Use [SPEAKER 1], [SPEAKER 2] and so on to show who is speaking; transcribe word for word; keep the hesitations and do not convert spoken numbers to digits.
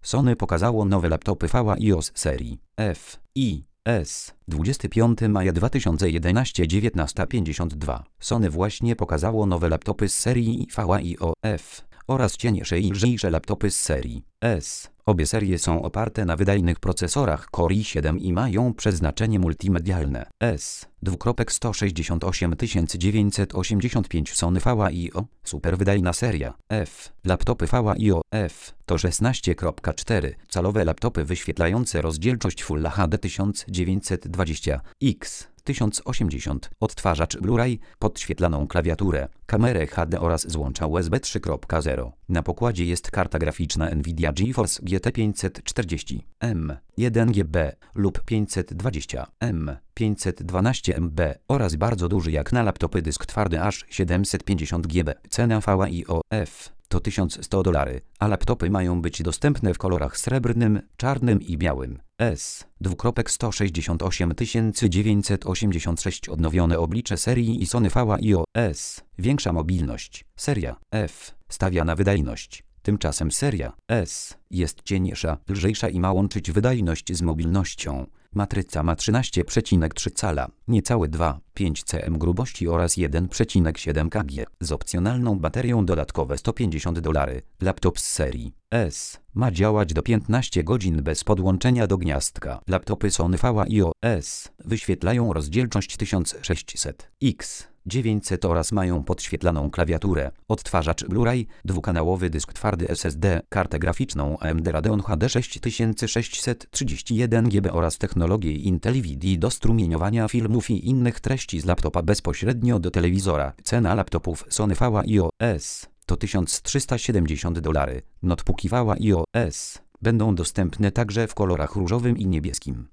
[SPEAKER 1] Sony pokazało nowe laptopy V A I O z serii F I S dwudziestego piątego maja dwa tysiące jedenastego dziewiętnasta pięćdziesiąt dwa. Sony właśnie pokazało nowe laptopy z serii V A I O F oraz cieńsze i lżejsze laptopy z serii S. Obie serie są oparte na wydajnych procesorach Core i siedem i mają przeznaczenie multimedialne. S. sto sześćdziesiąt osiem tysięcy dziewięćset osiemdziesiąt pięć Sony V A I O, superwydajna seria F. Laptopy V A I O F to szesnaście przecinek cztery calowe laptopy wyświetlające rozdzielczość Full H D tysiąc dziewięćset dwadzieścia pikseli tysiąc osiemdziesiąt, odtwarzacz Blu-ray, podświetlaną klawiaturę, kamerę H D oraz złącza U S B trzy przecinek zero. Na pokładzie jest karta graficzna Nvidia GeForce G T pięćset czterdzieści M, jeden G B lub pięćset dwadzieścia M, pięćset dwanaście M B oraz bardzo duży jak na laptopy dysk twardy aż siedemset pięćdziesiąt giga. Cena V A I O F to tysiąc sto dolarów, a laptopy mają być dostępne w kolorach srebrnym, czarnym i białym. S. sto sześćdziesiąt osiem tysięcy dziewięćset osiemdziesiąt sześć Odnowione oblicze serii i Sony V A I O S. Większa mobilność. Seria F stawia na wydajność. Tymczasem seria S jest cieńsza, lżejsza i ma łączyć wydajność z mobilnością. Matryca ma trzynaście przecinek trzy cala, niecałe dwa przecinek pięć centimetrów grubości oraz jeden przecinek siedem kilogram z opcjonalną baterią dodatkowe sto pięćdziesiąt dolarów. Laptop z serii S ma działać do piętnaście godzin bez podłączenia do gniazdka. Laptopy Sony V A I O S wyświetlają rozdzielczość tysiąc sześćset pikseli dziewięćset oraz mają podświetlaną klawiaturę, odtwarzacz Blu-ray, dwukanałowy dysk twardy S S D, kartę graficzną A M D Radeon H D sześć tysięcy sześćset trzydzieści jeden giga oraz technologię Intel V D do strumieniowania filmów i innych treści z laptopa bezpośrednio do telewizora. Cena laptopów Sony V A I O S to tysiąc trzysta siedemdziesiąt dolarów. Notebooki V A I O S będą dostępne także w kolorach różowym i niebieskim.